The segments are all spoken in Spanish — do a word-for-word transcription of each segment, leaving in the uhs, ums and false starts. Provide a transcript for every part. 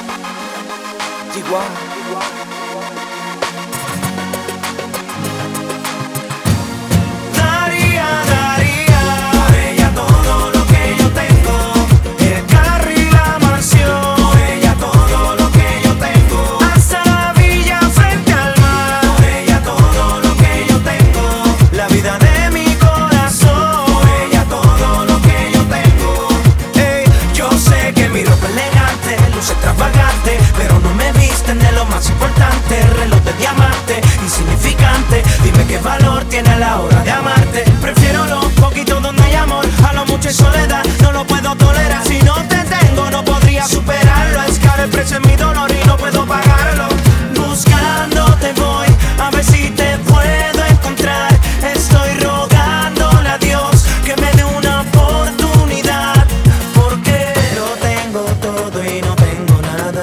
Daría, daría por ella todo lo que yo tengo, el carro y la mansión. Por ella todo lo que yo tengo, hasta la villa frente al mar. Por ella todo lo que yo tengo, la vida de mi corazón. Por ella todo lo que yo tengo. Hey, yo sé que mi ropa elegante, luce extravagante, pero no me visten de lo más importante. Reloj de diamante, insignificante. Dime qué valor tiene a la hora de amarte. Prefiero lo poquito donde hay amor a lo mucho y soledad. No lo puedo tolerar. Si no te tengo, no podría superarlo. Es caro el precio de mi dolor y no puedo pagarlo. Buscándote voy a ver si te puedo encontrar. Estoy rogándole a Dios que me dé una oportunidad, porque lo tengo todo y no tengo nada.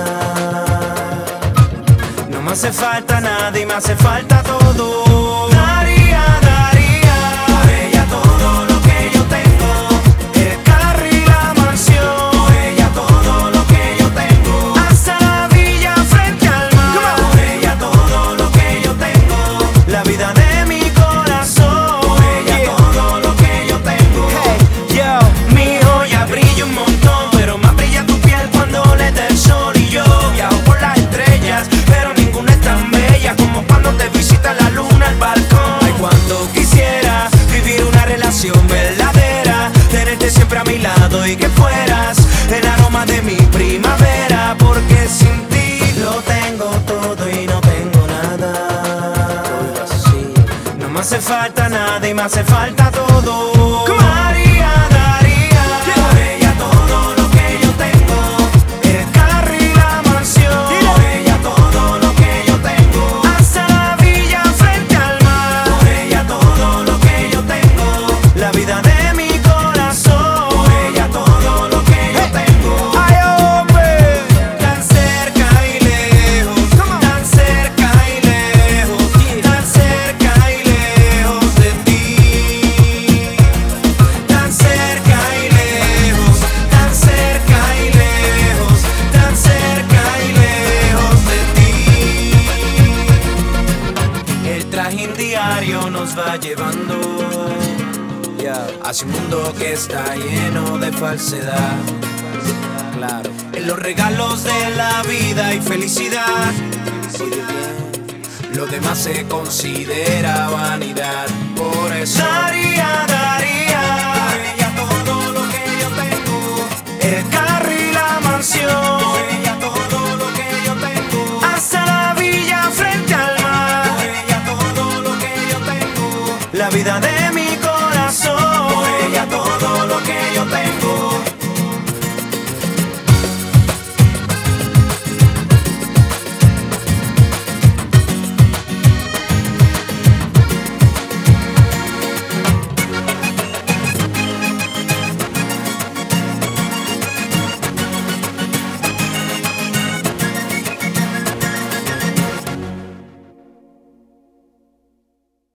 No me hace falta nada y me hace falta todo. Daría, daría por ella todo lo que yo tengo, el carro y la mansión. Por ella todo lo que yo tengo, hasta la villa frente al mar. Por ella todo lo que yo tengo, la vida de mi corazón. Por ella yeah. todo lo que yo tengo. Hey, yo, mi joya brilla un montón, pero más brilla tu piel cuando le da el sol. Y yo viajo por las estrellas, pero ninguna es tan bella como cuando te visita la luna al balcón. Ay, cuando quisiera vivir una relación verdadera, tenerte siempre a mi lado y que fueras el aroma de mi primavera, porque sin ti lo tengo todo y no tengo nada. No me hace falta nada y me hace falta todo. Daría, daría por ella todo lo que yo tengo, el carro y la mansión. Por ella todo lo que yo tengo, hasta la villa frente al mar. Por ella todo lo que yo tengo, la vida de mi corazón. Por ella todo lo que yo tengo. Ay, hombre, tan cerca y lejos, tan cerca y lejos, tan cerca y lejos de ti. Tan cerca y lejos, tan cerca y lejos, tan cerca y lejos de ti. El trajín diario nos va llevando hacia un mundo que está lleno de falsedad. Claro. En los regalos de la vida y felicidad, lo demás se considera vanidad. Por eso daría,